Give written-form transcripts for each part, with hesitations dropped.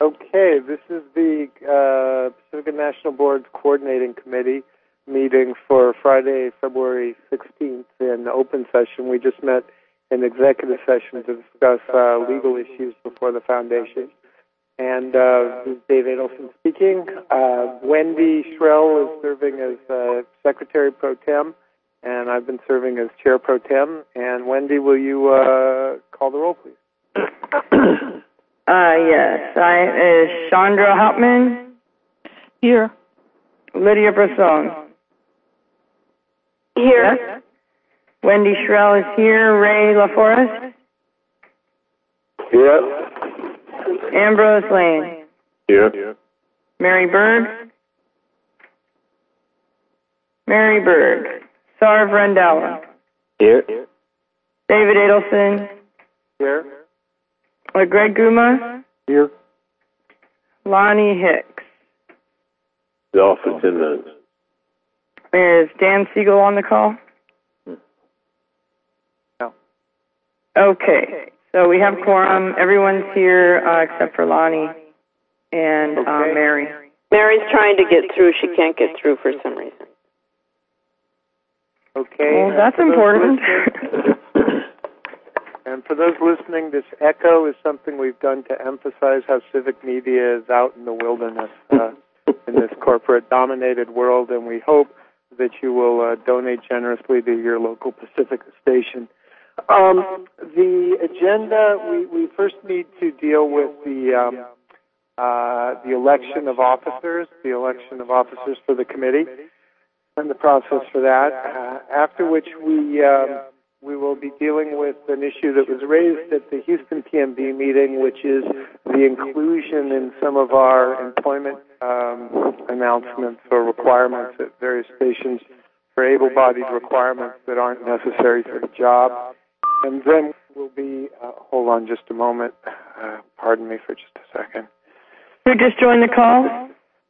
Okay, this is the Pacifica National Board's Coordinating Committee meeting for Friday, February 16th in open session. We just met in executive session to discuss legal issues before the foundation. And this is Dave Adelson speaking. Wendy Shrell is serving as Secretary Pro Tem, and I've been serving as Chair Pro Tem. And Wendy, will you call the roll, please? Yes. Is Chandra Hauptman here? Lydia Brisson here. Yes. Wendy Shrell is here. Ray LaForest here. Ambrose Lane Here. Mary Berg. Sarv Randhawa Here. David Adelson Here. Greg Guma Here. Lonnie Hicks. Off for 10 minutes. Is Dan Siegel on the call? No. Okay. So we have quorum. Everyone's here except for Lonnie and Mary. Mary's trying to get through. She can't get through for some reason. Okay. Well, that's important. And for those listening, this echo is something we've done to emphasize how civic media is out in the wilderness in this corporate-dominated world, and we hope that you will donate generously to your local Pacifica station. The agenda, we first need to deal with the election of officers, for the committee, and the process for that, after which we will be dealing with an issue that was raised at the Houston PMB meeting, which is the inclusion in some of our employment announcements or requirements at various stations for able-bodied requirements that aren't necessary for the job. And then we'll be, hold on just a moment, pardon me for just a second. Who just joined the call?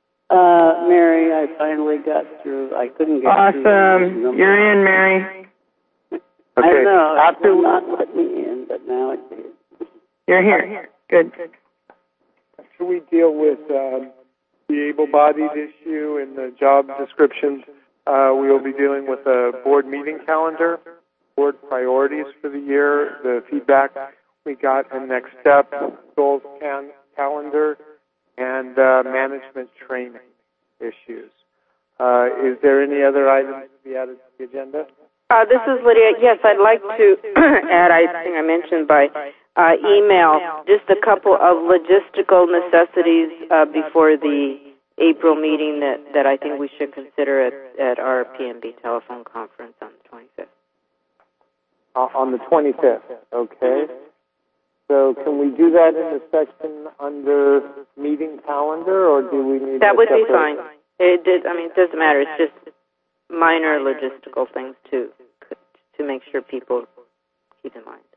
Mary, I finally got through. I couldn't get through. Awesome. You're in, Mary. Okay. I know. After not let me in, but now it did. You're here. Good. After we deal with the able-bodied issue and the job descriptions, we will be dealing with a board meeting calendar, board priorities for the year, the feedback we got, and next step, goals calendar, and management training issues. Is there any other items to be added to the agenda? This is Lydia. Yes, I'd like to add, I think I mentioned by email, just a couple of logistical necessities before the April meeting that I think we should consider at our PMB telephone conference on the 25th. On the 25th, okay. So can we do that in the section under meeting calendar, or do we need that would be fine. It doesn't matter. It's just minor logistical things to make sure people keep in mind.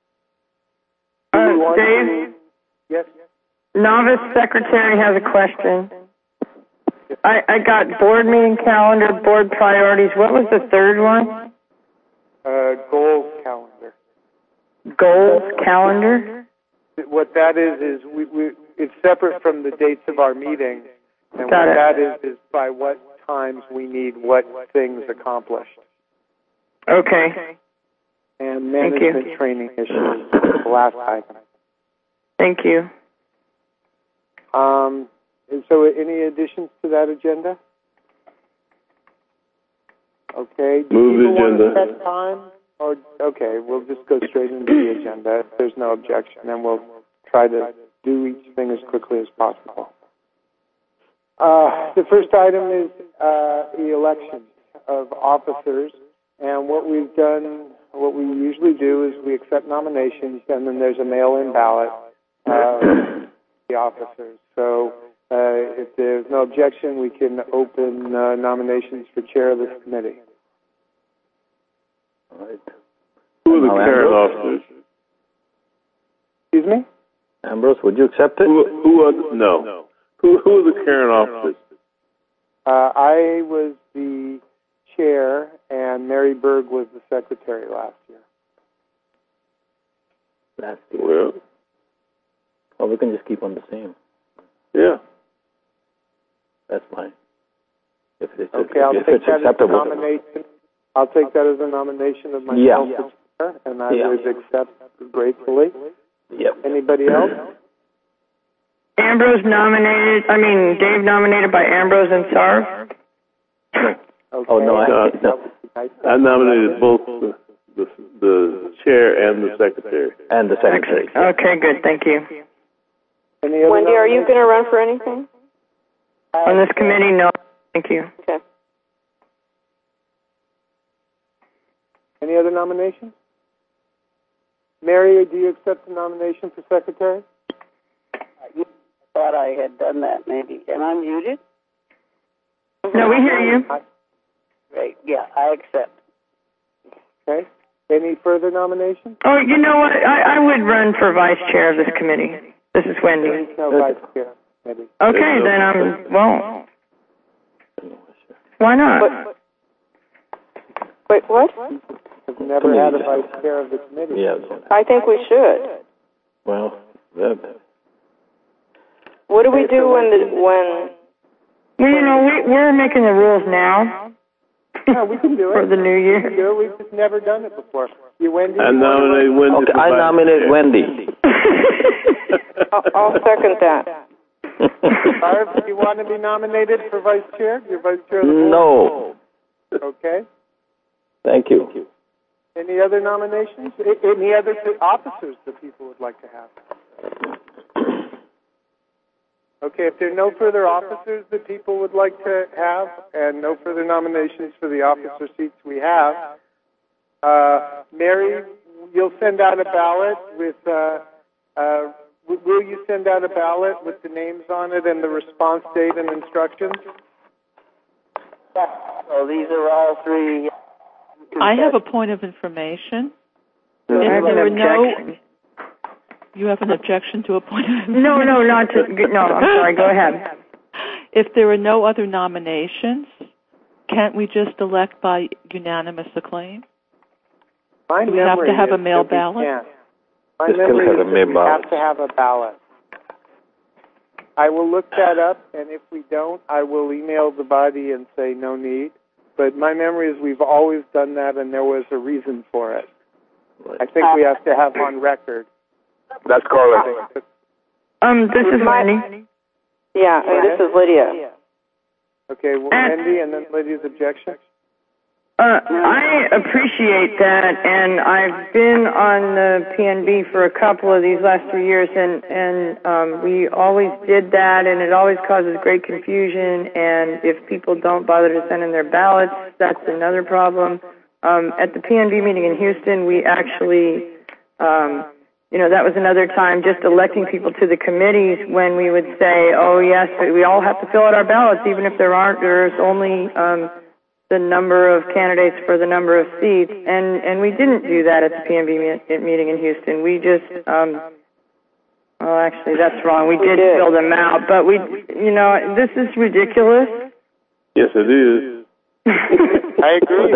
Dave? Yes? Novice Secretary has a question. I got board meeting calendar, board priorities. What was the third one? Goals calendar. Goals calendar? What that is it's separate from the dates of our meeting, and Got what it. that is by what times we need what things accomplished. Okay. And management training issues, the last item. Thank you. And so any additions to that agenda? Okay. Move the Want agenda. to set time? Or, okay, we'll just go straight into the agenda. If there's no objection, then we'll try to do each thing as quickly as possible. The first item is the election of officers. And what we usually do is we accept nominations, and then there's a mail-in ballot for the officers. So if there's no objection, we can open nominations for chair of this committee. All right. Who are the current officers? Excuse me? Ambrose, would you accept it? Who are the current officers? I was the chair, and Mary Berg was the secretary last year. Last year. Well, Or we can just keep on the same. Yeah. That's fine. If it's, Okay, I'll if take it's that as a acceptable. nomination. I'll take that as a nomination of myself as chair, and I would accept gratefully. Yep. Anybody else? Dave nominated by Ambrose and Sarv. Okay. Oh, no, I nominated both the chair and the secretary. And the secretary. Okay, good, thank you. Any other Wendy, are you going to run for anything? On this committee, no, thank you. Okay. Any other nominations? Mary, do you accept the nomination for secretary? I thought I had done that, maybe. Am I muted? No, we hear you. Great. Yeah, I accept. Okay. Any further nominations? Oh, you know what? I would run for vice chair of this committee. This is Wendy. There is no vice chair. Maybe. Okay, then why not? Wait, what? We've never had a vice chair of the committee. Yeah. I think we should. Well, What do we do when Well, you know, we're making the rules now. No, we can do it. For the new year. We can do it. We've just never done it before. You, Wendy? I nominate Wendy. okay, I nominate Wendy. I'll second that. Barb, do you want to be nominated for vice chair? You're vice chair of the board? No. Okay. Thank you. Any other nominations? Any other officers that people would like to have? Okay, if there are no further officers that people would like to have, and no further nominations for the officer seats we have, Mary, you'll send out a ballot with, will you send out a ballot with the names on it and the response date and instructions? So these are all three. I have a point of information. I have an objection. You have an objection to a point of information? No, I'm sorry, go ahead. If there are no other nominations, can't we just elect by unanimous acclaim? Do we have to have a mail ballot? My Just memory have a is that mail we ballot. have to have a ballot. I will look that up, and if we don't, I will email the body and say no need. But my memory is we've always done that, and there was a reason for it. I think we have to have on record. That's correct. This is Wendy. Yeah, this is Lydia. Okay, well, Wendy, and then Lydia's objection. I appreciate that, and I've been on the PNB for a couple of these last 3 years, and we always did that, and it always causes great confusion, and if people don't bother to send in their ballots, that's another problem. At the PNB meeting in Houston, we actually, that was another time just electing people to the committees when we would say, oh, yes, we all have to fill out our ballots, even if there's only the number of candidates for the number of seats, and we didn't do that at the PNB meeting in Houston. We just, actually, that's wrong. We did fill them out, but this is ridiculous. Yes, it is. I agree.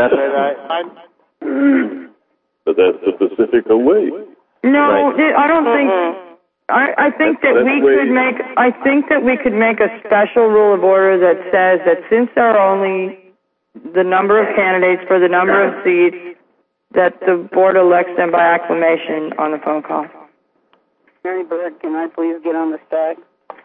But that's the Pacifica way. No, I don't think. I think that we could make. I think that we could make a special rule of order that says that since there are only the number of candidates for the number of seats, that the board elects them by acclamation on the phone call. Mary Bird, can I please get on the stack?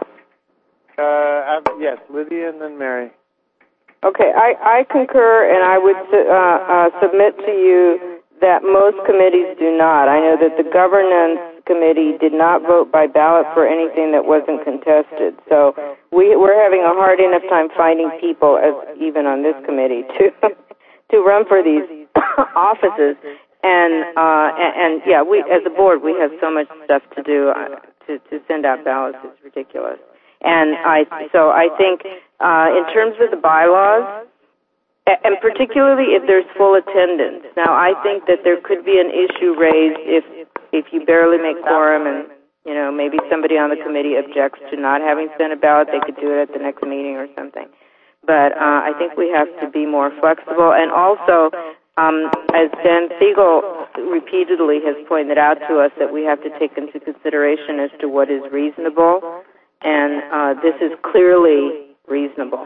Yes, Lydia and then Mary. Okay, I concur, and I would submit to you that most committees do not. I know that the governance committee did not vote by ballot for anything that wasn't contested. So we're having a hard enough time finding people, as even on this committee, to run for these offices. And yeah, we as a board we have so much stuff to do to send out ballots. It's ridiculous. And I think in terms of the bylaws, and particularly if there's full attendance. Now, I think that there could be an issue raised if you barely make quorum and, maybe somebody on the committee objects to not having sent a ballot. They could do it at the next meeting or something. But I think we have to be more flexible. And also, as Dan Siegel repeatedly has pointed out to us, that we have to take into consideration as to what is reasonable. And then this is clearly reasonable.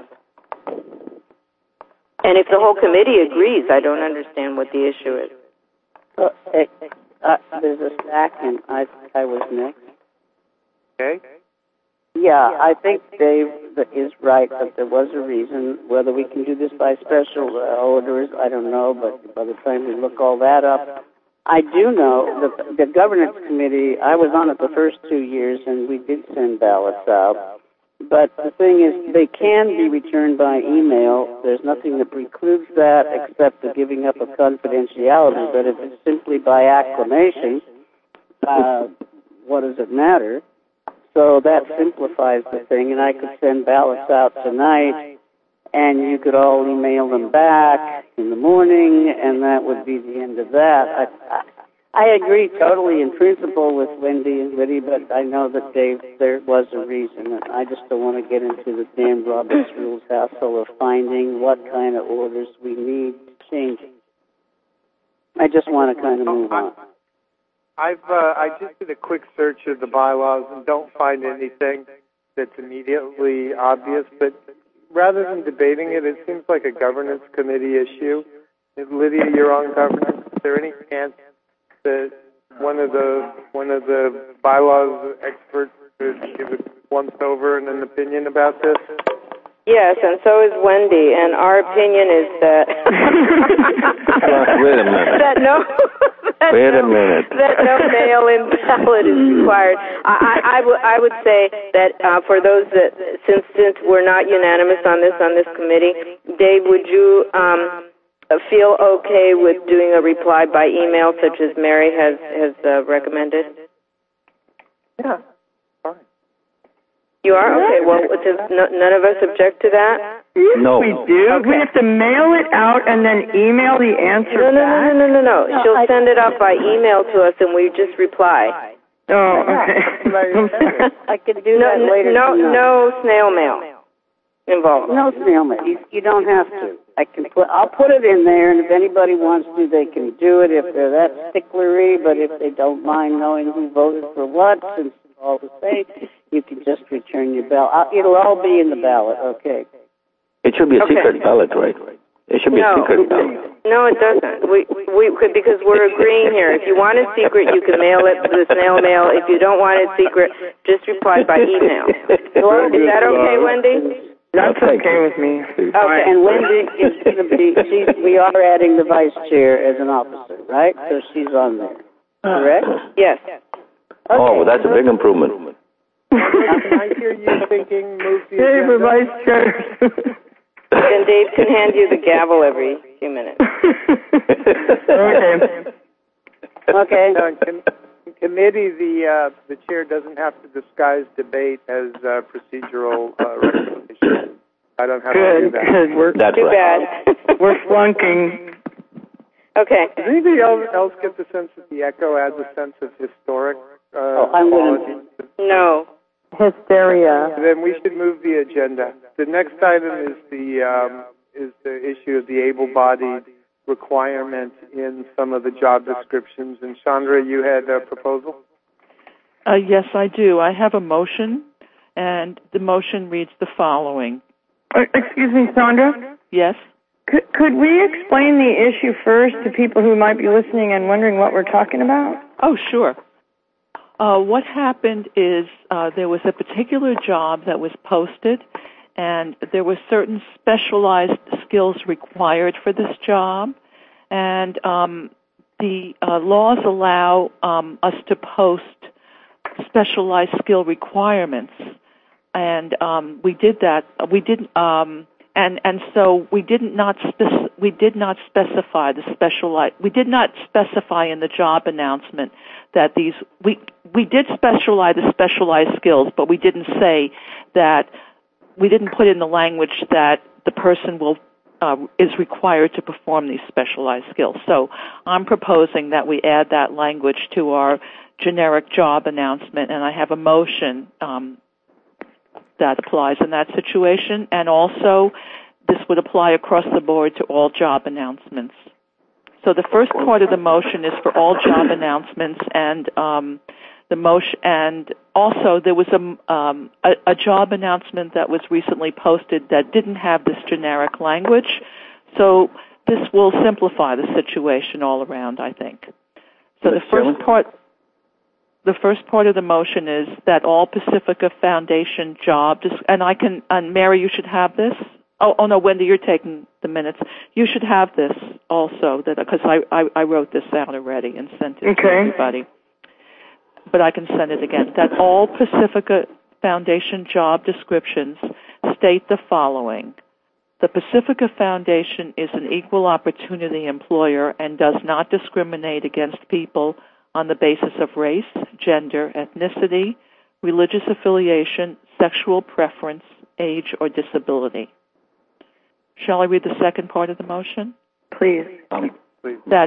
And if the whole committee agrees, I don't understand what the issue is. There's a stack, and I was next. Okay. Yeah, I think Dave is right that there was a reason. Whether we can do this by special orders, I don't know, but by the time we look all that up, I do know that the governance committee, I was on it the first 2 years, and we did send ballots out. But the thing is, they can be returned by email. There's nothing that precludes that except the giving up of confidentiality. But if it's simply by acclamation, what does it matter? So that simplifies the thing, and I could send ballots out tonight, and you could all email them back in the morning, and that would be the end of that. I agree totally in principle with Wendy and Liddy, but I know that Dave, there was a reason, and I just don't want to get into the damn Robert's Rules hassle of finding what kind of orders we need to change it. I just want to kind of move on. I just did a quick search of the bylaws and don't find anything that's immediately obvious, but rather than debating it, it seems like a governance committee issue. Lydia, you're on governance. Is there any chance that one of the bylaws experts could give a once over and an opinion about this? Yes, and so is Wendy, and our opinion is that Wait a minute. that no mail-in ballot is required. I would say that for those that since we're not unanimous on this committee, Dave, would you feel okay with doing a reply by email, such as Mary has recommended? Yeah. You are? Okay, well, none of us object to that? Yes, No. we do. Okay. We have to mail it out and then email the answer back? No. She'll send it out by email to us, and we just reply. Oh, okay. I could do that later. No snail mail involved. No snail mail. You don't have to. I'll put it in there, and if anybody wants to, they can do it if they're that sticklery, but if they don't mind knowing who voted for what, since it's all the same, you can just return your ballot. It'll all be in the ballot, okay? It should be a secret ballot, right? It should be a secret ballot. No, it doesn't. We could, because we're agreeing here. If you want it secret, you can mail it with snail mail. If you don't want it secret, just reply by email. Is that okay, Wendy? That's okay with me. Okay, and Wendy is going to be, we are adding the vice chair as an officer, right? So she's on there, correct? Yes. Okay. Oh, that's a big improvement. I hear you thinking move the Dave, agenda. vice chair. Then Dave can hand you the gavel every few minutes. Okay. Now, in committee, the chair doesn't have to disguise debate as procedural recommendation. I don't have to do that. Good. We're That's Too right. bad. we're flunking. Okay. Does anybody else get the sense that the echo adds a sense of historic I'm quality? No. Hysteria. Then we should move the agenda. The next item is the issue of the able-bodied requirement in some of the job descriptions. And Chandra, you had a proposal? Yes, I do. I have a motion, and the motion reads the following. Excuse me, Sandra? Yes? Could we explain the issue first to people who might be listening and wondering what we're talking about? Oh, sure. What happened is there was a particular job that was posted, and there were certain specialized skills required for this job, and the laws allow us to post specialized skill requirements, and we did that. We didn't, and so we did not specify the specialized. We did not specify in the job announcement that these. We did specialize the specialized skills, but we didn't say that. We didn't put in the language that the person is required to perform these specialized skills. So I'm proposing that we add that language to our generic job announcement, and I have a motion that applies in that situation, and also this would apply across the board to all job announcements. So the first part of the motion is for all job announcements, and The motion, and also there was a job announcement that was recently posted that didn't have this generic language. So this will simplify the situation all around, I think. So the first part of the motion is that all Pacifica Foundation jobs, and Mary, you should have this. Oh no, Wendy, you're taking the minutes. You should have this also, because I wrote this out already and sent it to everybody. But I can send it again. That all Pacifica Foundation job descriptions state the following. The Pacifica Foundation is an equal opportunity employer and does not discriminate against people on the basis of race, gender, ethnicity, religious affiliation, sexual preference, age, or disability. Shall I read the second part of the motion? Please. That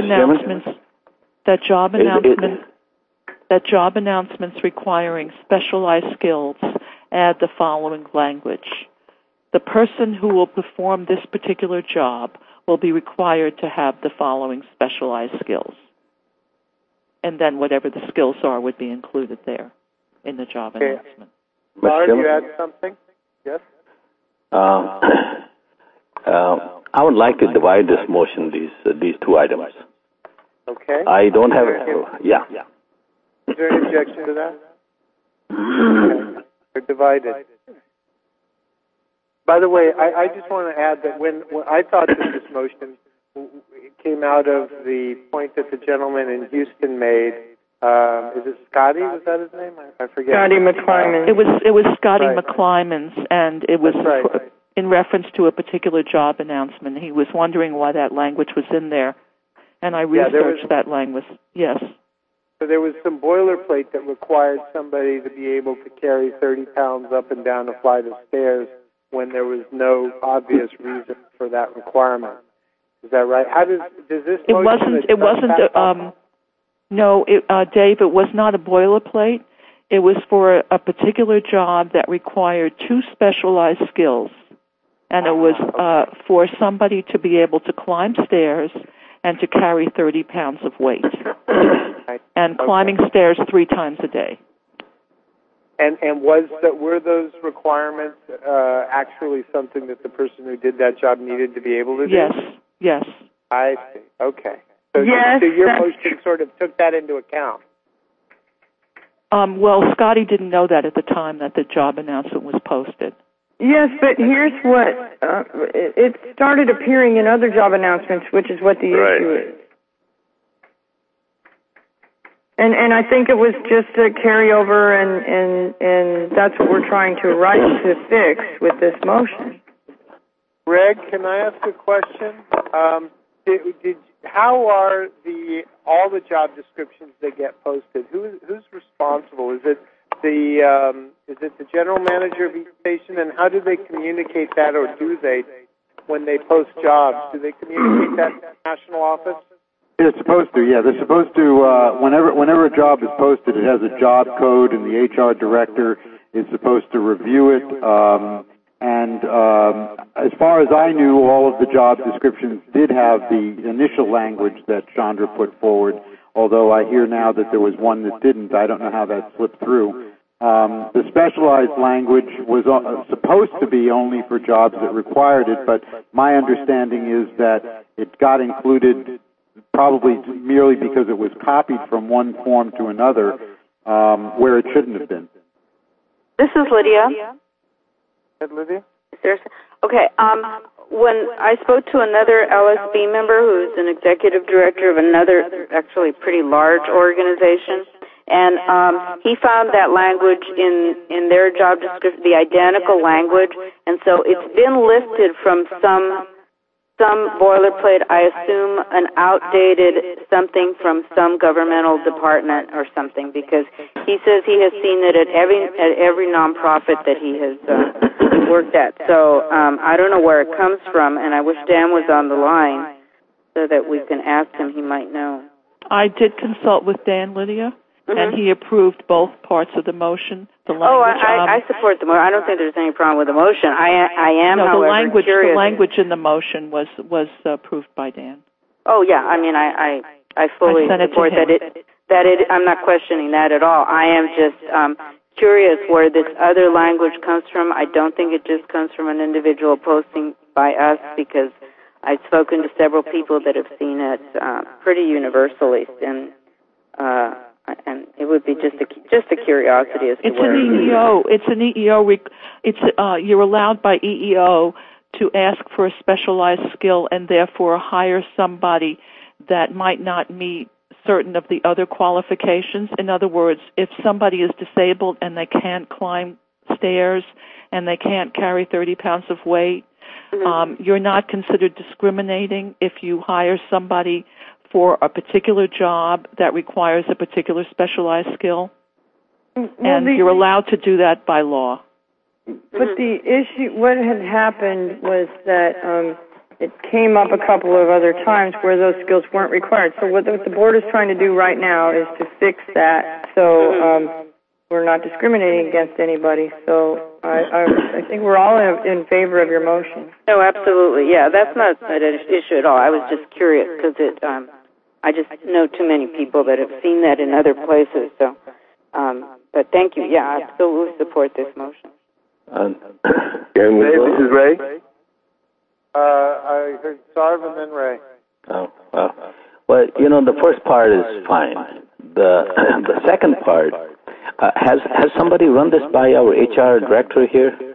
job announcements requiring specialized skills add the following language. The person who will perform this particular job will be required to have the following specialized skills. And then whatever the skills are would be included there in the job announcement. Laura, you add something? Yes? I would like to divide this motion, these two items. Okay. I don't have... Yeah. Is there an objection to that? Okay. They're divided. By the way, I just want to add that when I thought that this motion came out of the point that the gentleman in Houston made. Is it Scotty? Was that his name? I forget. Scotty McClyman. It was Scotty McClyman's, and it was in reference to a particular job announcement. He was wondering why that language was in there, and I researched that language. Yes. So there was some boilerplate that required somebody to be able to carry 30 pounds up and down a flight of stairs when there was no obvious reason for that requirement. Is that right? How does this? Dave, it was not a boilerplate. It was for a particular job that required two specialized skills, and it was for somebody to be able to climb stairs and to carry 30 pounds of weight, and climbing stairs 3 times a day. And were those requirements actually something that the person who did that job needed to be able to do? Yes. I see. Okay. So, yes, so your motion sort of took that into account. Well, Scotty didn't know that at the time that the job announcement was posted. Yes, but here's what, it started appearing in other job announcements, which is what the issue is. And I think it was just a carryover, and that's what we're trying to fix with this motion. Greg, can I ask a question? How are all the job descriptions that get posted? Who's responsible? Is it the general manager of each station, and how do they communicate that, or do they, when they post jobs? Do they communicate that to the national office? They're supposed to, yeah. They're supposed to, whenever a job is posted, it has a job code, and the HR director is supposed to review it. And as far as I knew, all of the job descriptions did have the initial language that Chandra put forward, although I hear now that there was one that didn't. I don't know how that slipped through. The specialized language was supposed to be only for jobs that required it, but my understanding is that it got included probably merely because it was copied from one form to another, where it shouldn't have been. This is Lydia. Lydia? Okay. When I spoke to another LSB member who's an executive director of another actually pretty large organization, and he found that language in their job description, the identical language, and so it's been lifted from some boilerplate, I assume an outdated something from some governmental department or something, because he says he has seen it at every nonprofit that he has worked at. So I don't know where it comes from, and I wish Dan was on the line so that we can ask him. He might know. I did consult with Dan, Lydia, and he approved both parts of the motion. The language, I support the motion. I don't think there's any problem with the motion. I am, however, curious. The language in the motion was approved by Dan. Oh, yeah. I mean, I fully support that. I'm not questioning that at all. I am just curious where this other language comes from. I don't think it just comes from an individual posting by us, because I've spoken to several people that have seen it pretty universally, and it would be just a curiosity as to it's where an EEO. It's an EEO. You're allowed by EEO to ask for a specialized skill and therefore hire somebody that might not meet certain of the other qualifications. In other words, if somebody is disabled and they can't climb stairs and they can't carry 30 pounds of weight, you're not considered discriminating if you hire somebody for a particular job that requires a particular specialized skill. And you're allowed to do that by law. But the issue, what had happened was that it came up a couple of other times where those skills weren't required. So what the board is trying to do right now is to fix that, so we're not discriminating against anybody. So I think we're all in favor of your motion. No, absolutely. Yeah, that's not an issue at all. I was just curious because I just know too many people that have seen that in other places. So, but thank you. Yeah, I absolutely support this motion. This is Ray. I heard Sarv and then Ray. Oh, well. Well, the first part is fine. The second part, has somebody run this by our HR director here?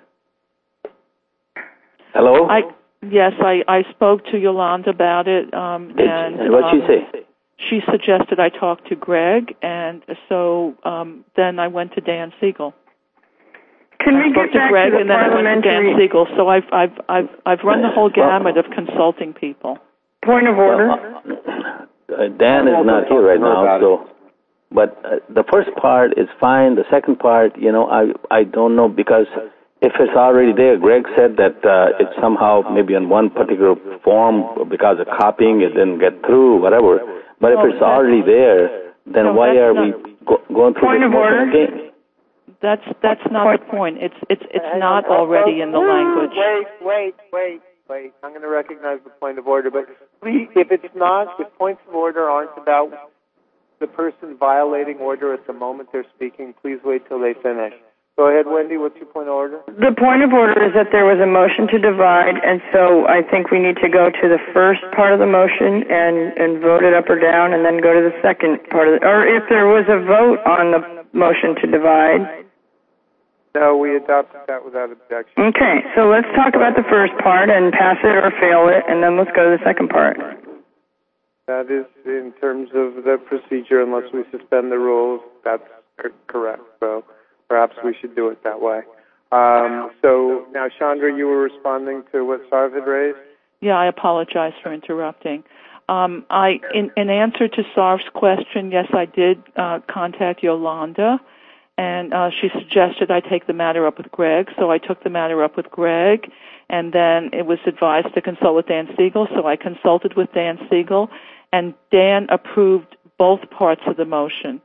Hello? Yes, I spoke to Yolanda about it. And what'd she say? She suggested I talk to Greg, and so then I went to Dan Siegel. Can we get back Greg, to the and then I went to Dan Siegel. So I've run the whole gamut of consulting people. Point of order. Dan is not here right now, so. But the first part is fine. The second part, I don't know, because if it's already there, Greg said that it's somehow maybe on one particular form because of copying it didn't get through, whatever. But if it's already there, then why are we going through this motion again? That's not the point. It's not already in the language. Wait. I'm going to recognize the point of order, but please, if points of order aren't about the person violating order at the moment they're speaking, please wait till they finish. Go ahead, Wendy. What's your point of order? The point of order is that there was a motion to divide, and so I think we need to go to the first part of the motion and vote it up or down, and then go to the second part of it. Or if there was a vote on the motion to divide. No, we adopted that without objection. Okay, so let's talk about the first part and pass it or fail it, and then let's go to the second part. That is, in terms of the procedure, unless we suspend the rules, that's correct. So perhaps we should do it that way. So now, Chandra, you were responding to what Sarv had raised? Yeah, I apologize for interrupting. In answer to Sarv's question, yes, I did contact Yolanda, and she suggested I take the matter up with Greg, so I took the matter up with Greg, and then it was advised to consult with Dan Siegel, so I consulted with Dan Siegel, and Dan approved both parts of the motion.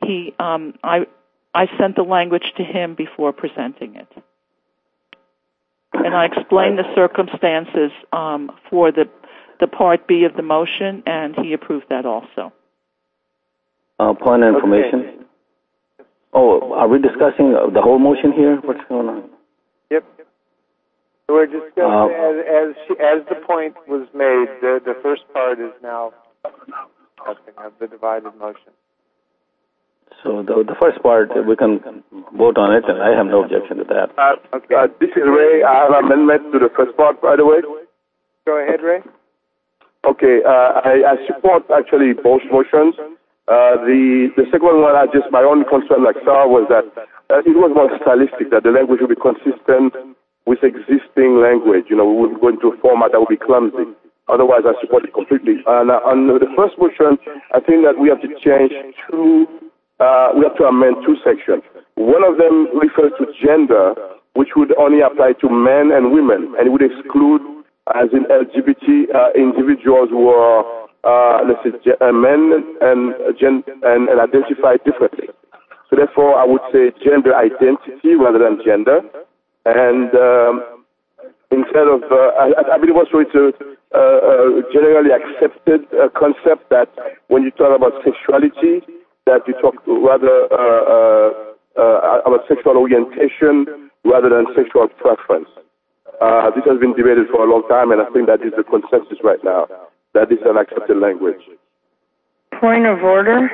I sent the language to him before presenting it. And I explained the circumstances for the Part B of the motion, and he approved that also. Point of information. Okay. Oh, are we discussing the whole motion here? What's going on? Yep. We're discussing, as the point was made, the first part is now discussing of the divided motion. So the first part, we can vote on it, and I have no objection to that. This is Ray. I have an amendment to the first part, by the way. Go ahead, Ray. Okay, I support actually both motions. The second one, my only concern, like Sarah, was that it was more stylistic, that the language would be consistent with existing language. We wouldn't go into a format that would be clumsy. Otherwise, I support it completely. And on the first motion, I think that we have to change we have to amend two sections. One of them refers to gender, which would only apply to men and women, and it would exclude, as in LGBT, individuals who are, let's say, men and identify differently. So therefore, I would say gender identity rather than gender. And instead of, I believe also it's a generally accepted concept that when you talk about sexuality, that you talk rather about sexual orientation rather than sexual preference. This has been debated for a long time, and I think that is the consensus right now, that this is an accepted language. Point of order.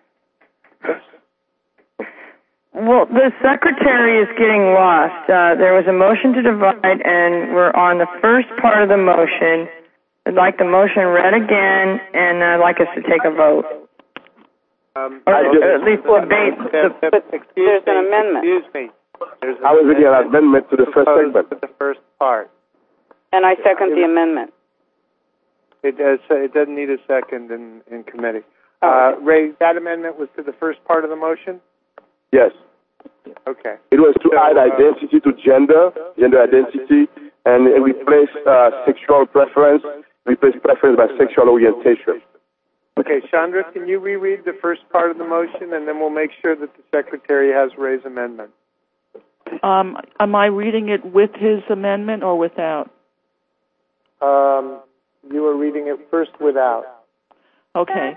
Well, the secretary is getting lost. There was a motion to divide, and we're on the first part of the motion. I'd like the motion read again, and I'd like us to take a vote. Or at least debate. There's an amendment. Excuse me. I was reading an amendment to the first segment. To the first part. And I second the amendment. It doesn't need a second in committee. Ray, that amendment was to the first part of the motion? Yes. Okay. It was to add identity to gender identity, and replace sexual preference, replace preference by sexual orientation. Okay, Chandra, can you reread the first part of the motion, and then we'll make sure that the secretary has Ray's amendment. Am I reading it with his amendment or without? You are reading it first without. Okay.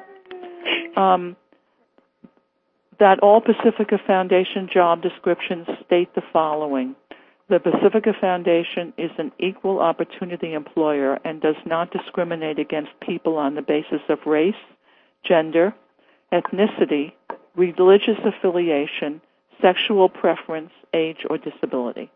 That all Pacifica Foundation job descriptions state the following. The Pacifica Foundation is an equal opportunity employer and does not discriminate against people on the basis of race, gender, ethnicity, religious affiliation, sexual preference, age, or disability.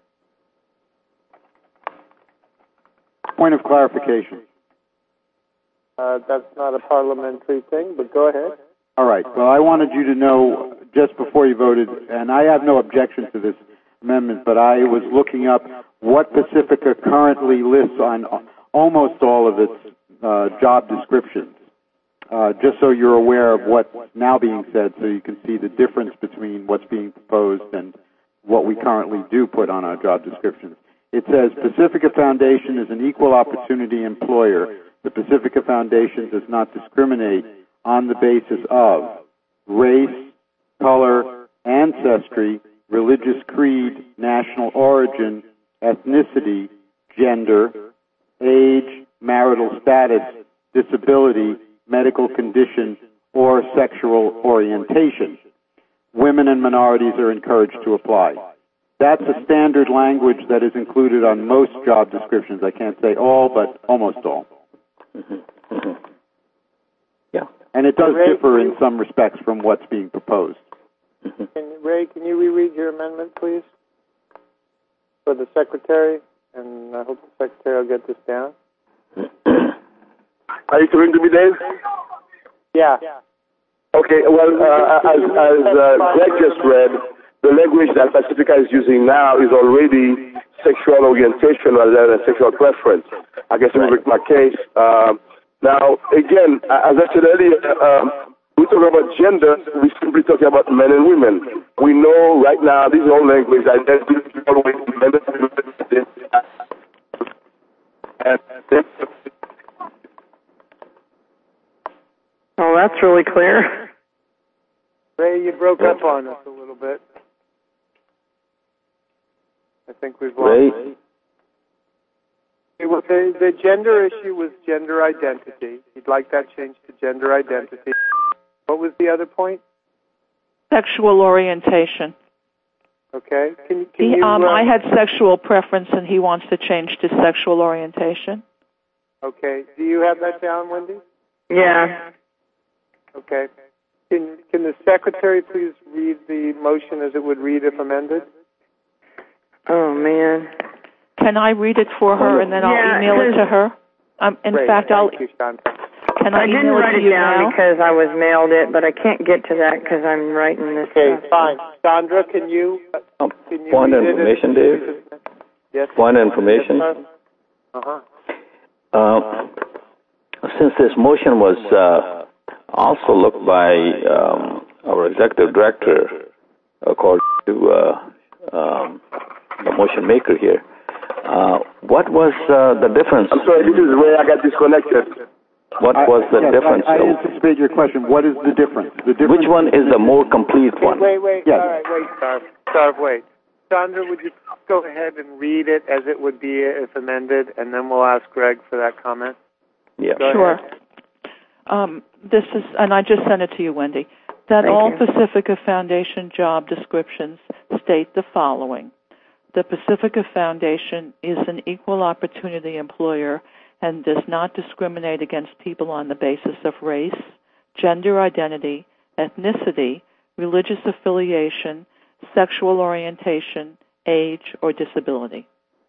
Point of clarification. That's not a parliamentary thing, but go ahead. All right. Well, I wanted you to know just before you voted, and I have no objection to this amendment, but I was looking up what Pacifica currently lists on almost all of its job descriptions, just so you're aware of what's now being said, so you can see the difference between what's being proposed and what we currently do put on our job descriptions. It says Pacifica Foundation is an equal opportunity employer. The Pacifica Foundation does not discriminate on the basis of race, color, ancestry, religious creed, national origin, ethnicity, gender, age, marital status, disability, medical condition, or sexual orientation. Women and minorities are encouraged to apply. That's a standard language that is included on most job descriptions. I can't say all, but almost all. Yeah. And it does differ in some respects from what's being proposed. Ray, can you reread your amendment, please, for the secretary? And I hope the secretary will get this down. Are you talking to me, Dave? Yeah. Okay, well, as Greg just read, the language that Pacifica is using now is already sexual orientation rather than sexual preference. I guess it will make my case. Now, again, as I said earlier, we talk about gender, we're simply talking about men and women. We know right now, these are all language identity, always men and women. Oh, that's really clear. Ray, you broke up on us a little bit. I think we've lost Ray? The gender issue was gender identity. You'd like that changed to gender identity. What was the other point? Sexual orientation. Okay. Can you, I had sexual preference, and he wants to change to sexual orientation. Okay. Do you have that down, Wendy? Yeah. Okay. Can the secretary please read the motion as it would read if amended? Oh, man. Can I read it for her, and then I'll email it to her? In fact, Can I didn't email it write to it you down now? because I was mailed it, but I can't get to that because I'm writing this Okay, stuff. fine. Sandra, can you Point of read information, Dave? Yes. Point of information. Since this motion was also looked by our executive director, according to the motion maker here, what was the difference? I'm sorry, this is where I got disconnected. What was the difference? I anticipate your question. What is the difference? Which one is the more complete one? Wait. Yes. All right, wait, Starve, wait. Sandra, would you go ahead and read it as it would be if amended, and then we'll ask Greg for that comment? Yeah. Sure. This is, and I just sent it to you, Wendy. That all Pacifica Foundation job descriptions state the following. The Pacifica Foundation is an equal opportunity employer and does not discriminate against people on the basis of race, gender identity, ethnicity, religious affiliation, sexual orientation, age, or disability.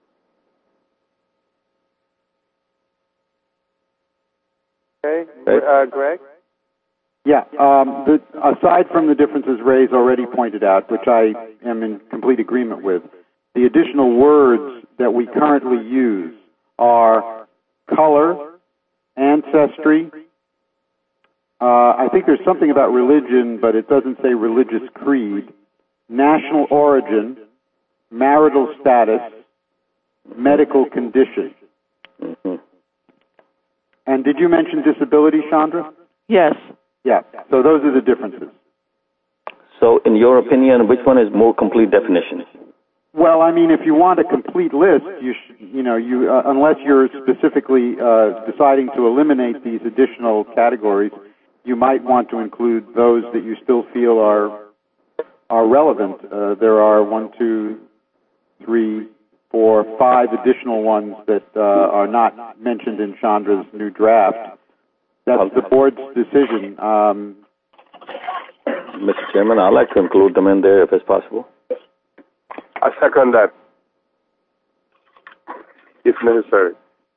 Okay. Greg? Yeah. Aside from the differences Ray's already pointed out, which I am in complete agreement with, the additional words that we currently use are color, ancestry. I think there's something about religion, but it doesn't say religious creed. National origin, marital status, medical condition. Mm-hmm. And did you mention disability, Chandra? Yes. Yeah. So those are the differences. So, in your opinion, which one is more complete definition? Well, I mean, if you want a complete list, unless you're specifically deciding to eliminate these additional categories, you might want to include those that you still feel are relevant. There are 1, 2, 3, 4, 5 additional ones that are not mentioned in Chandra's new draft. That's the board's decision. Mr. Chairman, I'd like to include them in there if it's possible. I second that, if necessary.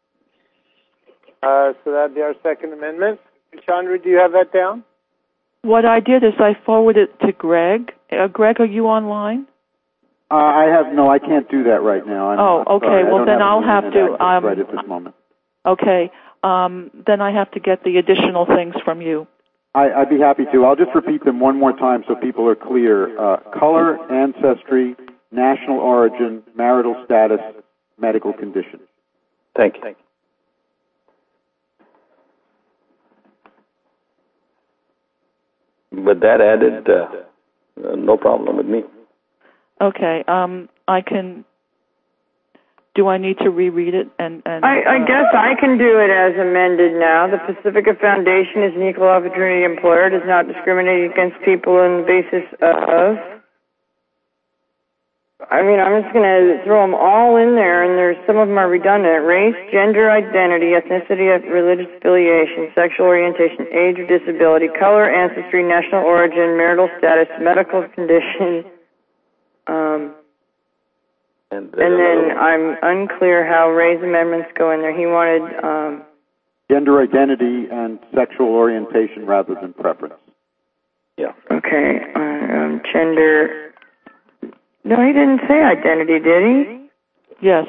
So that'd be our second amendment. Chandra, do you have that down? What I did is I forwarded it to Greg. Greg, are you online? I can't do that right now. Okay. Sorry, well, then I'll have to. Right at this moment. Okay. Then I have to get the additional things from you. I'd be happy to. I'll just repeat them one more time so people are clear. Color, ancestry, national origin, marital status, medical condition. Thank you. But that added, no problem with me. Okay. I can. Do I need to reread it? I guess I can do it as amended now. The Pacifica Foundation is an equal opportunity employer, does not discriminate against people on the basis of. I'm just going to throw them all in there, and some of them are redundant. Race, gender identity, ethnicity, religious affiliation, sexual orientation, age or disability, color, ancestry, national origin, marital status, medical condition. And then I'm unclear how Ray's amendments go in there. He wanted gender identity and sexual orientation rather than preference. Yeah. Okay. Gender. No, he didn't say identity, did he? Yes.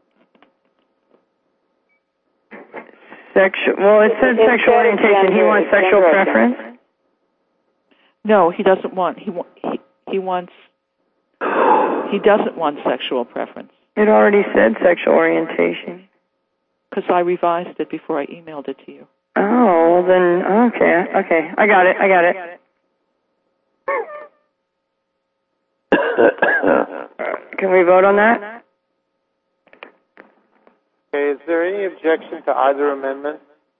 Well, it said sexual orientation. He wants sexual preference? No, he doesn't want. He wants. He doesn't want sexual preference. It already said sexual orientation. Because I revised it before I emailed it to you. Oh, then, okay. I got it. Can we vote on that? Okay, is there any objection to either amendment?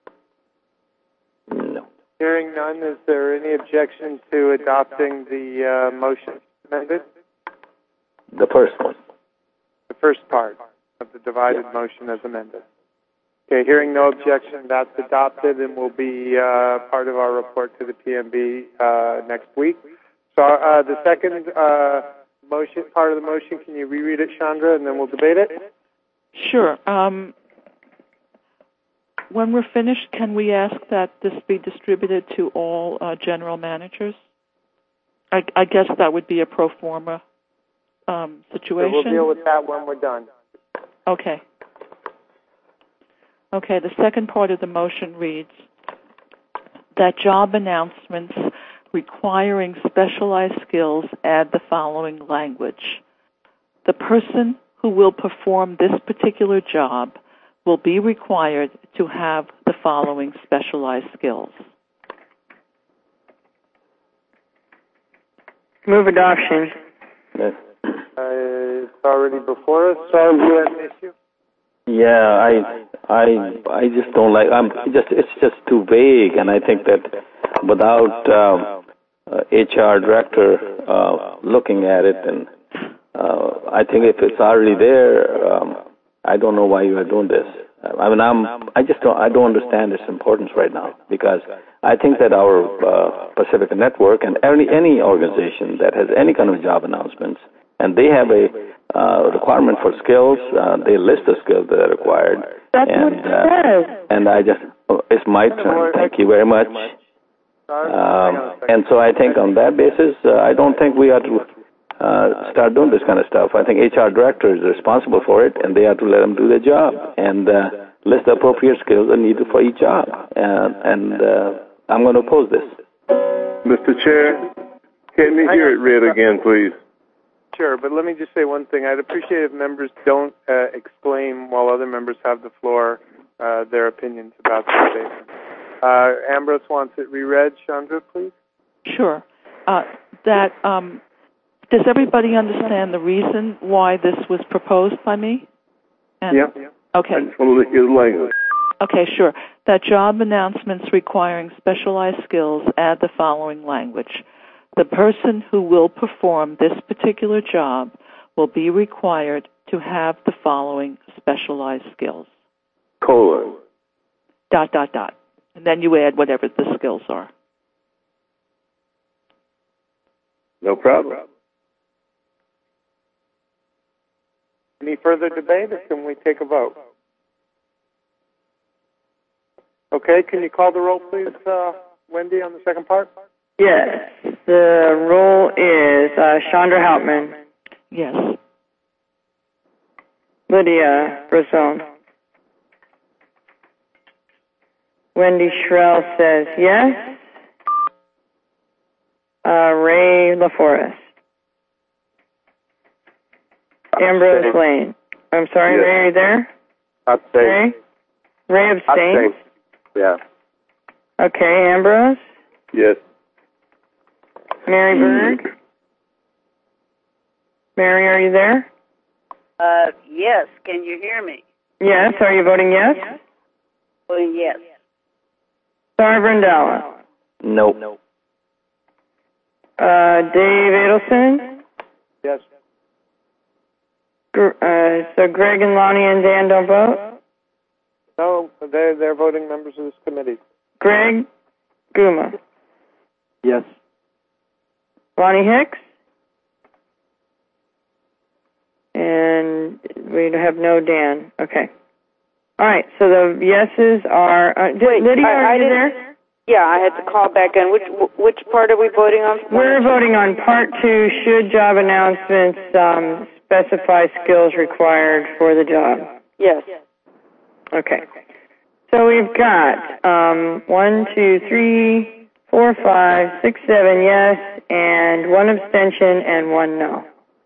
No. Hearing none, is there any objection to adopting the motion amended? The first one. The first part of the divided motion as amended. Okay, hearing no objection, that's adopted and will be part of our report to the PMB next week. So the second motion, part of the motion, can you reread it, Chandra, and then we'll debate it? Sure. When we're finished, can we ask that this be distributed to all general managers? I guess that would be a pro forma situation. So we'll deal with that when we're done. Okay. Okay, the second part of the motion reads that job announcements requiring specialized skills add the following language. The person who will perform this particular job will be required to have the following specialized skills. Move adoption. Yes. It's already before us. So you have an issue? Yeah, I just don't like. It's just too vague, and I think that without HR director looking at it, and I think if it's already there, I don't know why you are doing this. I mean, I don't understand its importance right now, because I think that our Pacifica Network and any organization that has any kind of job announcements, and they have a requirement for skills, they list the skills that are required. That's what it says. And it's my turn. Thank you very much. And so I think on that basis, I don't think we ought to start doing this kind of stuff. I think HR director is responsible for it, and they have to let them do their job and list the appropriate skills that are needed for each job. And I'm going to oppose this. Mr. Chair, can we hear it read again, please? Sure, but let me just say one thing. I'd appreciate if members don't exclaim while other members have the floor their opinions about the statement. Ambrose wants it reread. Chandra, please. Sure. Does everybody understand the reason why this was proposed by me? Yeah. Okay. I just want to hear the language. Okay, sure. That job announcements requiring specialized skills add the following language. The person who will perform this particular job will be required to have the following specialized skills. : And then you add whatever the skills are. No problem. Any further debate, or can we take a vote? Okay, can you call the roll, please, Wendy, on the second part? Yes. The roll is Chandra Hauptman. Yes. Lydia Brosone. Wendy Shrell says yes. Ray LaForest. Ambrose Lane. I'm sorry, yes. Ray, are you there? Abstain. Ray abstains? Yeah. Okay, Ambrose? Yes. Mary Berg? Mary, are you there? Yes. Can you hear me? Yes. Are you voting yes? Voting yes. Sarah Brandella? No. Dave Adelson? Yes. So Greg and Lonnie and Dan don't vote? No, they're voting members of this committee. Greg Guma? Yes. Lonnie Hicks? And we have no Dan. Okay. All right, so the yeses are... Lydia, are you there? Yeah, I had to call back in. Which part are we voting on? We're voting on Part 2, should job announcements specify skills required for the job. Yes. Okay. So we've got 1, 2, 3, 4, 5, 6, 7 yes, and 1 abstention and 1 no.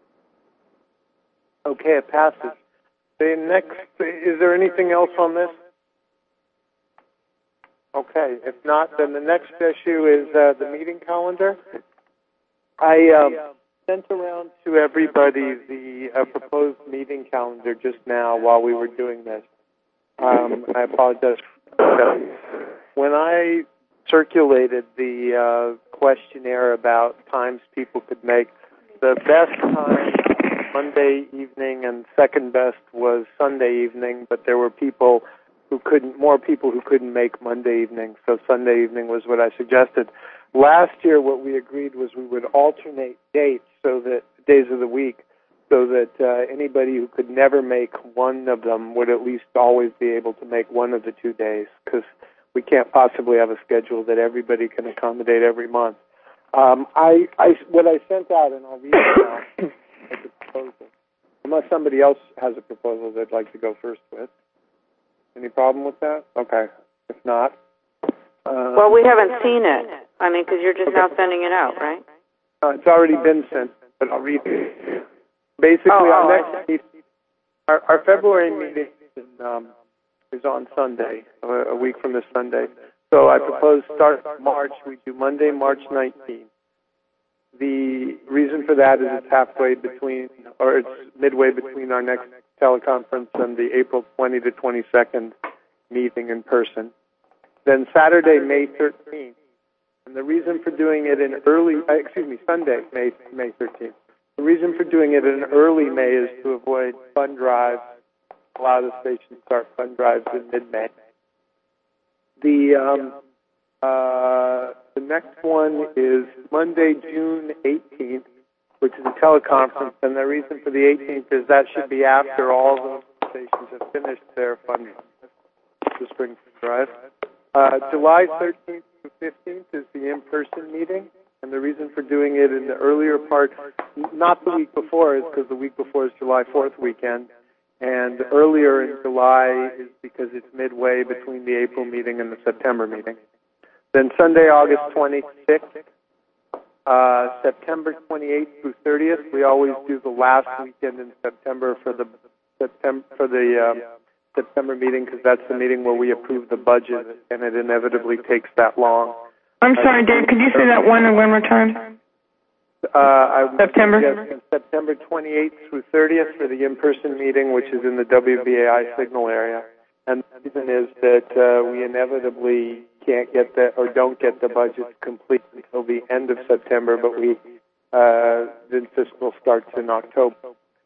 Okay, it passes. The next, is there anything else on this? Okay, if not, then the next issue is the meeting calendar. I sent around to everybody the proposed meeting calendar just now while we were doing this. I apologize for that. When I circulated the questionnaire about times people could make, the best time Monday evening and second best was Sunday evening, but there were more people who couldn't make Monday evening, so Sunday evening was what I suggested. Last year, what we agreed was we would alternate dates, so that days of the week, so that anybody who could never make one of them would at least always be able to make one of the 2 days, because we can't possibly have a schedule that everybody can accommodate every month. What I sent out, and I'll read it now, is a proposal. Unless somebody else has a proposal they'd like to go first with. Any problem with that? Okay. If not... well, we haven't seen it. I mean, because you're just now sending it out, right? It's already been sent, but I'll read it. Basically, our next meeting, our February meeting is on Sunday, a week from this Sunday. So I propose start March. We do Monday, March 19th. The reason for that is it's it's midway between our next teleconference and the April 20 to 22nd meeting in person. Then Saturday, May 13th, And the reason for doing it in Sunday, May 13th. The reason for doing it in early May is to avoid fund drives, allow the station to start fund drives in mid-May. The next one is Monday, June 18th, which is a teleconference, and the reason for the 18th is that should be after all the stations have finished their fund drive, the spring fund drive. July 13th to 15th is the in-person meeting, and the reason for doing it in the earlier part, not the week before, is because the week before is July 4th weekend, and earlier in July is because it's midway between the April meeting and the September meeting. Then Sunday, August 26th, September 28th through 30th. We always do the last weekend in September for the September meeting because that's the meeting where we approve the budget, and it inevitably takes that long. I'm sorry, Dave. Could you say that one more time? September? September 28th through 30th for the in-person meeting, which is in the WBAI signal area. And the reason is that we inevitably can't get or don't get the budget complete until the end of September, but then fiscal starts in October.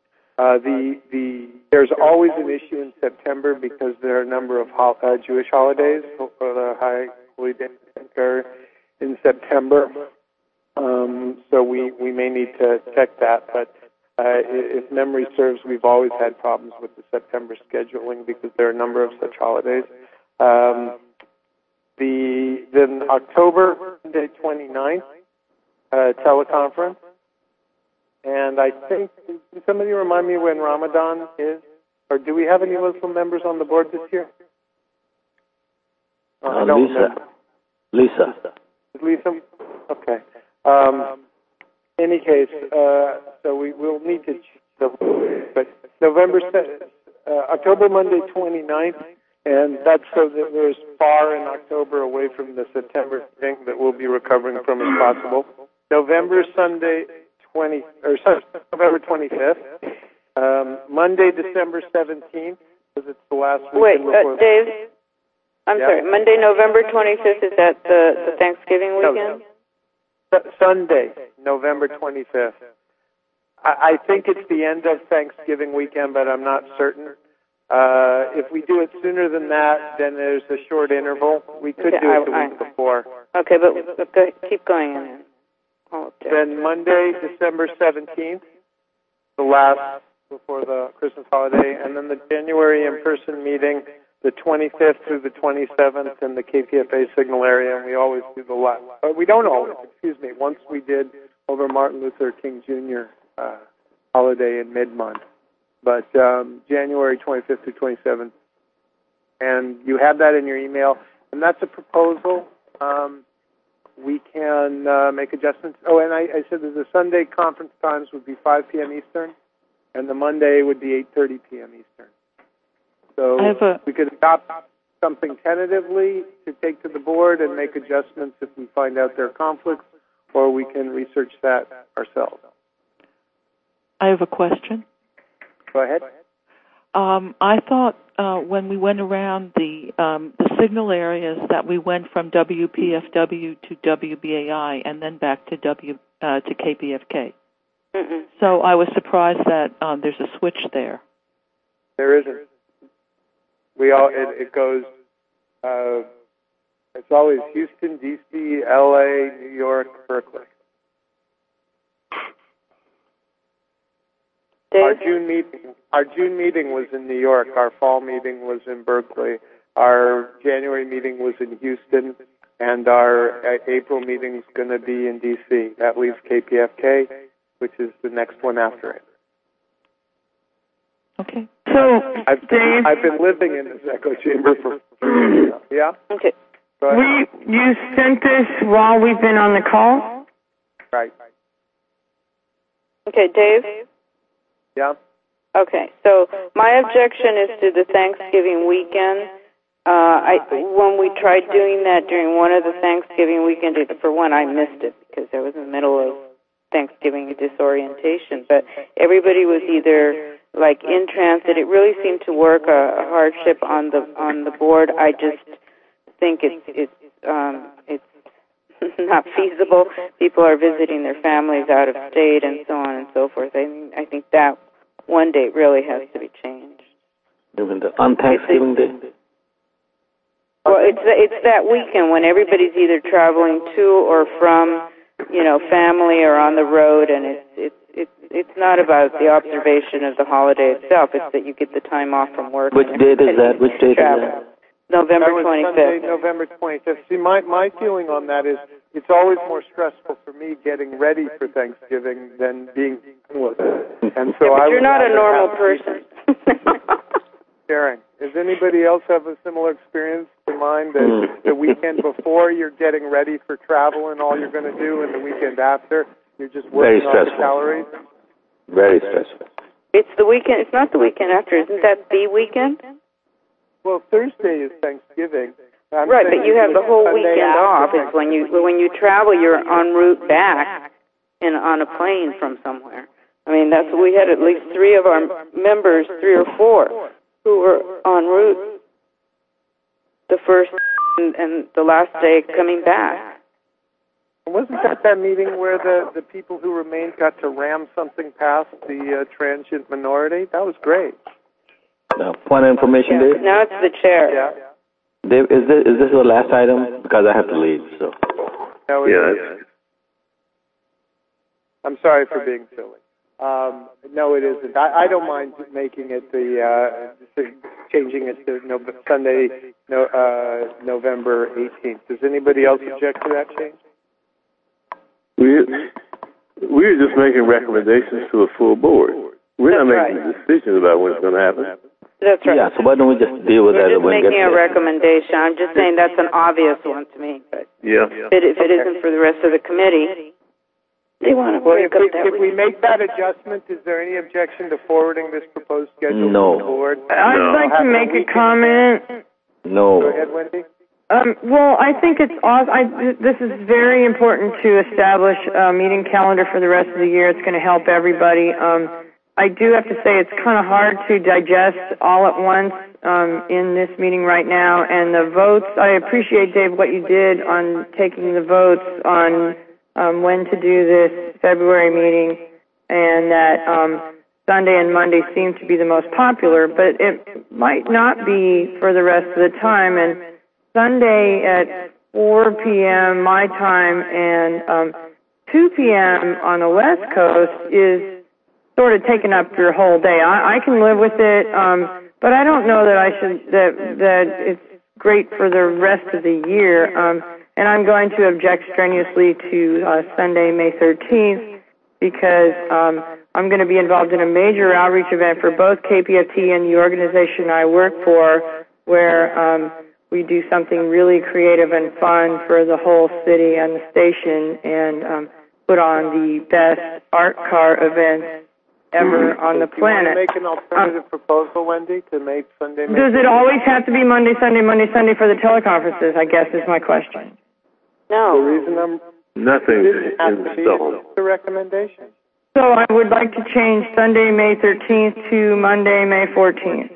There's always an issue in September because there are a number of Jewish holidays, for the High Holy Days occur in September. So we may need to check that, but if memory serves, we've always had problems with the September scheduling because there are a number of such holidays. Then October, Monday 29th, teleconference. And I think, can somebody remind me when Ramadan is? Or do we have any Muslim members on the board this year? Lisa. Is Lisa? Okay. Any case, so we will need to, but October Monday 29th, and that's so that we're as far in October away from the September thing that we'll be recovering from as possible. November 25th. Monday, December 17th, because it's the last weekend before. Wait, Dave, I'm sorry, Monday, November 25th, is that the Thanksgiving weekend? No, Sunday, November 25th. I think it's the end of Thanksgiving weekend, but I'm not certain. If we do it sooner than that, then there's a short interval. We could do it the week before. Okay, but keep going. Then Monday, December 17th, the last before the Christmas holiday, and then the January in-person meeting, the 25th through the 27th in the KPFA signal area, and we always do the last. We don't always, once we did over Martin Luther King Jr. Holiday in mid-month. But January 25th through 27th. And you have that in your email. And that's a proposal. We can make adjustments. Oh, and I said that the Sunday conference times would be 5 p.m. Eastern, and the Monday would be 8:30 p.m. Eastern. So we could adopt something tentatively to take to the board and make adjustments if we find out there are conflicts, or we can research that ourselves. I have a question. Go ahead. I thought when we went around the signal areas that we went from WPFW to WBAI and then back to KPFK. Mm-mm. So I was surprised that there's a switch there. There isn't. It goes. It's always Houston, D.C., L.A., New York, Berkeley. Our June meeting was in New York. Our fall meeting was in Berkeley. Our January meeting was in Houston, and our April meeting is going to be in D.C. That leaves KPFK, which is the next one after it. Okay. So, Dave, I've been living in this echo chamber for yeah. Okay. You sent this while we've been on the call? Right. Okay, Dave? Yeah. Okay, so my objection is to the Thanksgiving weekend. When we tried doing that during one of the Thanksgiving weekends, for one, I missed it because I was in the middle of Thanksgiving disorientation. But everybody was either like in transit. It really seemed to work a hardship on the board. I just think it's not feasible. People are visiting their families out of state and so on and so forth. I think that one date really has to be changed. On Thanksgiving Day? Well, it's that weekend when everybody's either traveling to or from, family or on the road, and it's not about the observation of the holiday itself. It's that you get the time off from work. Which date is that? Which date is that? November 25th. Sunday, November 25th. See, my feeling on that is it's always more stressful for me getting ready for Thanksgiving than being done with it. And so but you're not a normal person. Sharing. Does anybody else have a similar experience to mine? That the weekend before you're getting ready for travel and all you're going to do, and the weekend after you're just working on the calories? Very stressful. It's the weekend. It's not the weekend after. Isn't that the weekend? Well, Thursday is Thanksgiving. Right, but you have the whole weekend off. It's when you travel, you're en route back on a plane from somewhere. I mean, that's we had at least 3 of our members, 3 or 4, who were en route the first and the last day coming back. Wasn't that meeting where the people who remained got to ram something past the transient minority? That was great. Point of information, Dave? Now it's the chair. Yeah. Dave, is this the last item? Because I have to leave, so. No, Yeah. I'm sorry for being silly. No, it isn't. I don't mind making it changing it to Sunday, November 18th. Does anybody else object to that change? We're just making recommendations to a full board. We're not making decisions about when it's going to happen. That's right. Yeah, so why don't we just deal with that when we're just making a recommendation. I'm just saying that's an obvious one to me. But yeah. If it isn't for the rest of the committee, they want to break up that. If we make that adjustment, is there any objection to forwarding this proposed schedule to the board? I'd like to make a comment. No. Go ahead, Wendy. Well, I think it's awesome. This is very important to establish a meeting calendar for the rest of the year. It's going to help everybody. I do have to say it's kind of hard to digest all at once in this meeting right now. And the votes, I appreciate, Dave, what you did on taking the votes on when to do this February meeting, and that Sunday and Monday seem to be the most popular, but it might not be for the rest of the time. And Sunday at 4 p.m. my time and 2 p.m. on the West Coast is sort of taking up your whole day. I can live with it, but I don't know that that it's great for the rest of the year. And I'm going to object strenuously to Sunday, May 13th, because I'm going to be involved in a major outreach event for both KPFT and the organization I work for, where we do something really creative and fun for the whole city and the station, and put on the best art car event ever on the planet. Do you want to make an alternative proposal, Wendy, to make Sunday? Does it always have to be Monday, Sunday for the teleconferences, I guess is my question. No. The reason Nothing in stone. The recommendation. So I would like to change Sunday, May 13th to Monday, May 14th.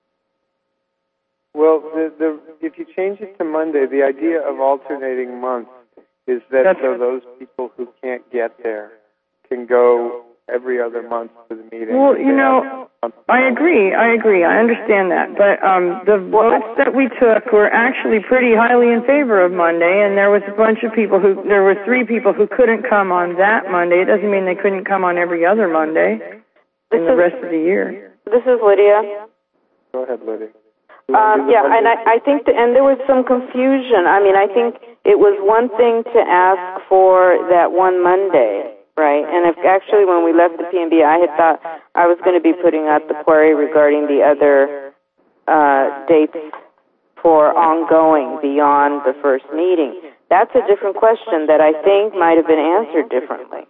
Well, if you change it to Monday, the idea of alternating months is that so those people who can't get there can go every other month to the meeting. Well, I agree. I understand that. But the votes that we took were actually pretty highly in favor of Monday, and there was a bunch of people there were 3 people who couldn't come on that Monday. It doesn't mean they couldn't come on every other Monday in the rest of the year. This is Lydia. Go ahead, Lydia. And I think, and there was some confusion. I mean, I think it was one thing to ask for that one Monday, right? And actually when we left the PNB, I had thought I was going to be putting out the query regarding the other dates for ongoing beyond the first meeting. That's a different question that I think might have been answered differently.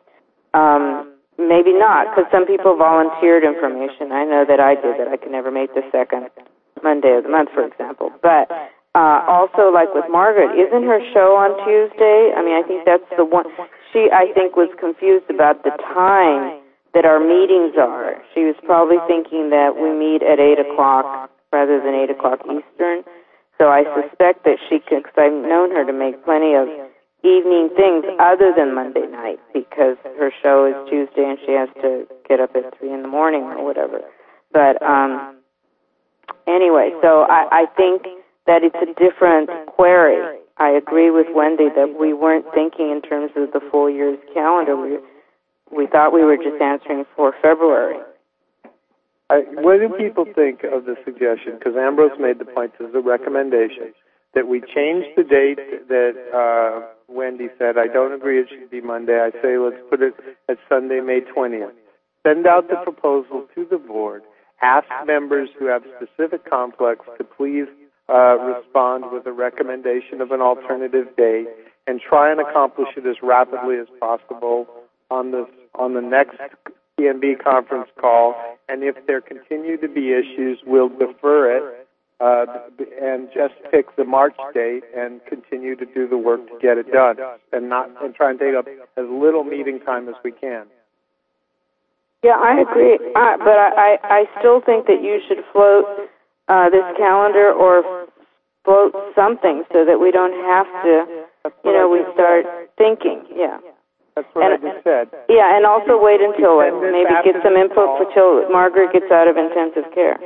Maybe not, because some people volunteered information. I know that I did, that I could never make the second Monday of the month, for example. But also, like with Margaret, isn't her show on Tuesday? I mean, I think that's the one. She, I think, was confused about the time that our meetings are. She was probably thinking that we meet at 8 o'clock rather than 8 o'clock Eastern. So I suspect that she could, because I've known her to make plenty of evening things other than Monday night because her show is Tuesday and she has to get up at 3 in the morning or whatever. But anyway, so I think that it's a different query. I agree with Wendy that we weren't thinking in terms of the full year's calendar. We thought we were just answering for February. What do people think of the suggestion? Because Ambrose made the point as a recommendation that we change the date that Wendy said. I don't agree it should be Monday. I say let's put it at Sunday, May 20th. Send out the proposal to the board. Ask members who have specific conflicts to please respond with a recommendation of an alternative date, and try and accomplish it as rapidly as possible on the next PNB conference call. And if there continue to be issues, we'll defer it and just pick the March date and continue to do the work to get it done, and try and take up as little meeting time as we can. Yeah, I agree, but I still think that you should float this calendar or float something so that we don't have to, we start thinking, yeah. That's what I just said. Yeah, and also wait until maybe get some input till Margaret gets out of intensive care.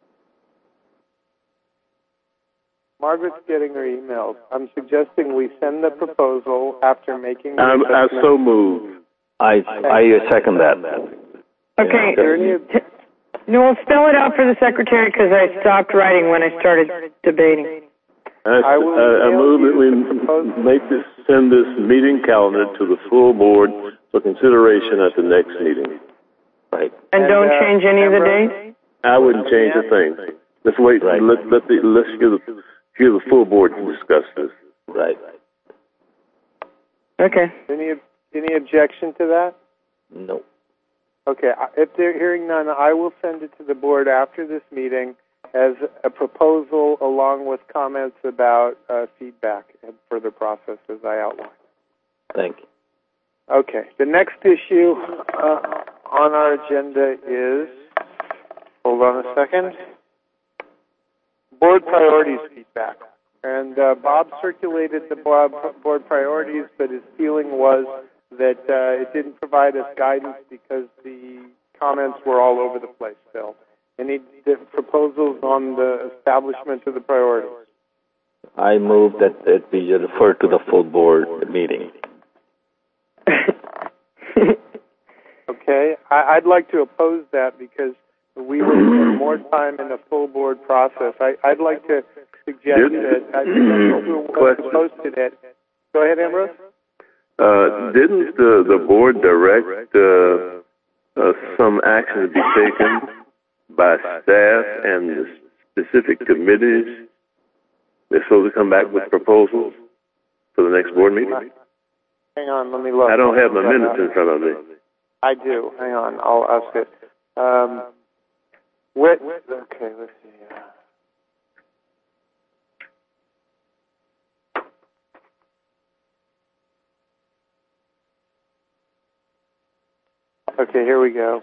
Margaret's getting her emails. I'm suggesting we send the proposal after making. I so move. I second that. Okay. No, spell it out for the secretary because I stopped writing when I started debating. I move that we send this meeting calendar to the full board for consideration at the next meeting. Right. And don't change any of the dates? I wouldn't change a thing. Let's wait. Right. Let's hear the full board discuss this. Right. Okay. Any objection to that? No. Okay. If they're hearing none, I will send it to the board after this meeting as a proposal along with comments about feedback and further process as I outlined. Thank you. Okay. The next issue on our agenda is, hold on a second, board priorities feedback. And Bob circulated the board priorities, but his feeling was that it didn't provide us guidance because the comments were all over the place still. Any proposals on the establishment of the priorities? I move that it be referred to the full board meeting. Okay. I'd like to oppose that because we will spend more time in the full board process. I'd like to suggest that who posted it. Go ahead, Ambrose. Didn't the board direct some action to be taken by staff and the specific committees? They're supposed to come back with proposals for the next board meeting? Hang on, let me look. I don't have my minutes in front of me. I do. Hang on, I'll ask it. Okay, let's see. Okay, here we go.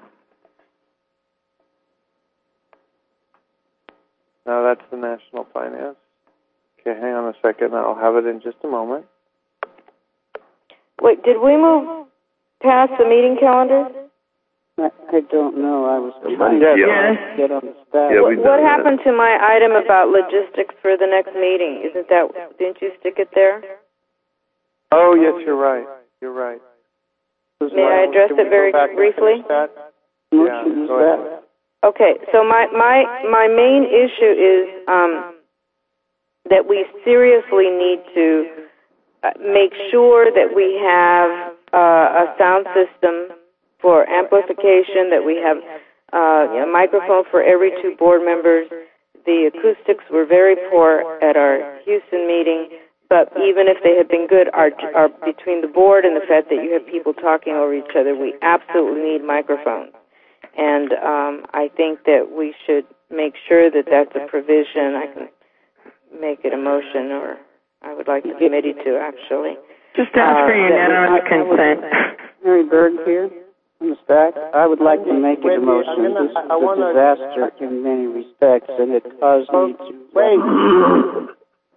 Now that's the national finance. Okay, hang on a second. I'll have it in just a moment. Wait, did we move past the meeting calendar? I don't know. I was trying to get on the staff. Yeah, what happened to my item about logistics for the next meeting? Didn't you stick it there? Oh, yes, you're right. You're right. May I address it very briefly? Yeah, go ahead. Okay, so my main issue is that we seriously need to make sure that we have a sound system for amplification, that we have a microphone for every 2 board members. The acoustics were very poor at our Houston meeting, but even if they had been good, are between the board and the fact that you have people talking over each other, we absolutely need microphones. And I think that we should make sure that that's a provision. I can make it a motion, or I would like the committee to actually. Just ask for unanimous consent. Mary Berg here on the stack. I would like to make it a motion. This is a disaster in many respects, and it caused me to... Wait.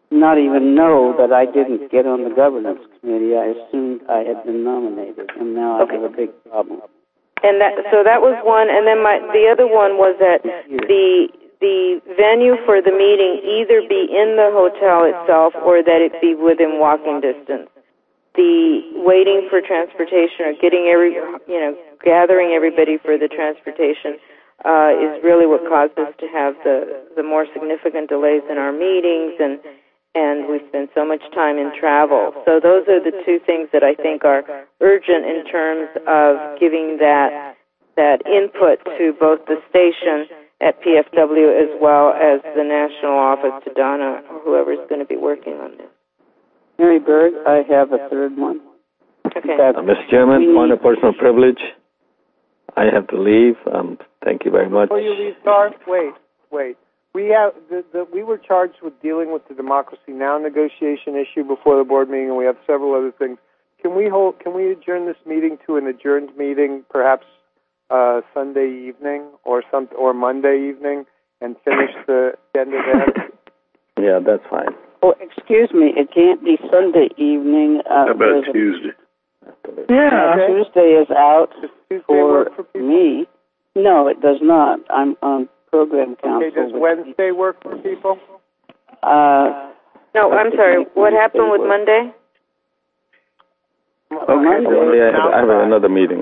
not even know that I didn't get on the governance committee. I assumed I had been nominated, and now I have a big problem. And that was one, and then the other one was that the venue for the meeting either be in the hotel itself or that it be within walking distance. The waiting for transportation or gathering everybody for the transportation is really what caused us to have the more significant delays in our meetings, and we spend so much time in travel. So those are the two things that I think are urgent in terms of giving that input to both the station at PFW as well as the national office to Donna or whoever's going to be working on this. Mary Berg, I have a third one. Okay. Mr. Chairman, point of personal privilege. I have to leave. Thank you very much. Before you leave, Star, wait. We have we were charged with dealing with the Democracy Now! Negotiation issue before the board meeting, and we have several other things. Can we adjourn this meeting to an adjourned meeting, perhaps Sunday evening or Monday evening, and finish the agenda there? Yeah, that's fine. Oh, excuse me, it can't be Sunday evening. How about Tuesday? Yeah. Tuesday is out for for people? me. No, it does not. I'm on program council. Okay, does Wednesday work for people? No, I'm sorry. What happened with Monday? Monday I have another meeting.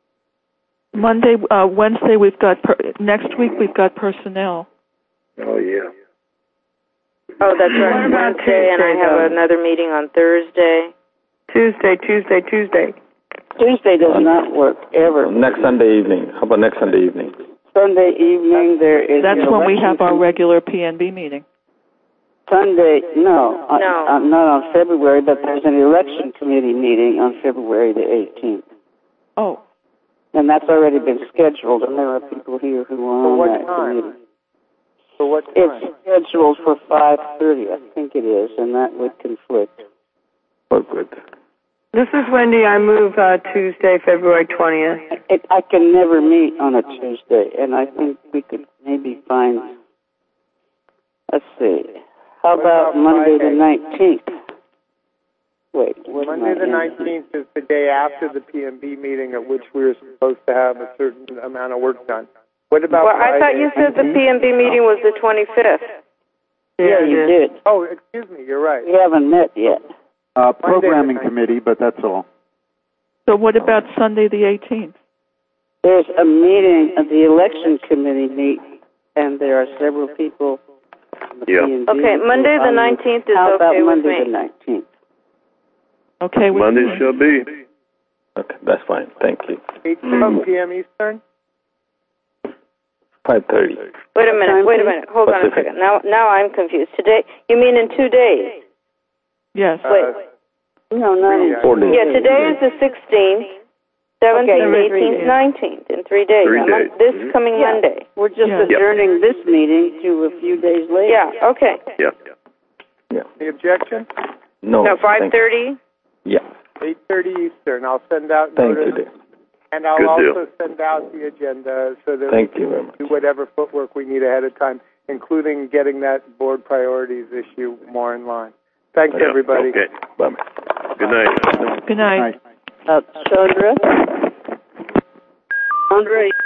Wednesday we've got, next week we've got personnel. Oh, yeah. Oh, that's right. Wednesday, and I have another meeting on Thursday. Tuesday. Tuesday does not work ever. Next Sunday evening. How about next Sunday evening? Sunday evening there is. That's when we have our regular PNB meeting. Sunday, no. Not on February, but there's an election committee meeting on February the 18th. Oh. And that's already been scheduled, and there are people here who are on that committee. For what time? It's scheduled for 5:30, I think it is, and that would conflict. Oh, good. This is Wendy. I move Tuesday, February 20th. I can never meet on a Tuesday, and I think we could maybe find, let's see, how about Monday the 19th? Wait, Monday the 19th is the day after the PMB meeting at which we were supposed to have a certain amount of work done. What about Friday? I thought you said the PMB meeting was the 25th. Yeah, you did. Oh, excuse me, you're right. We haven't met yet. Programming committee, but that's all. So what about Sunday the 18th? There's a meeting of the election committee meet, and there are several people. Okay, Monday the 19th is How about okay with Monday me. the 19th? Okay. Monday shall be. Okay, that's fine. Thank you. 8 p.m. Eastern? 5:30. Wait a minute. Hold on a second. Now I'm confused. Today, you mean in 2 days? Yes. Wait. No, not 4 days. Yeah, today is the 16th, 17th, 18th, 19th, in 3 days. 3 days. This coming Monday. We're just adjourning this meeting to a few days later. Yeah, okay. Yeah. The objection? No. No, 5:30? Yeah. 8:30 Eastern. I'll send out Thank notice. you, dear. And I'll Good also deal. send out the agenda so that Thank we you can very much. do whatever footwork we need ahead of time, including getting that board priorities issue more in line. Thanks, Yeah. everybody. Okay. Bye. Good night. Good night. Chandra? Chandra,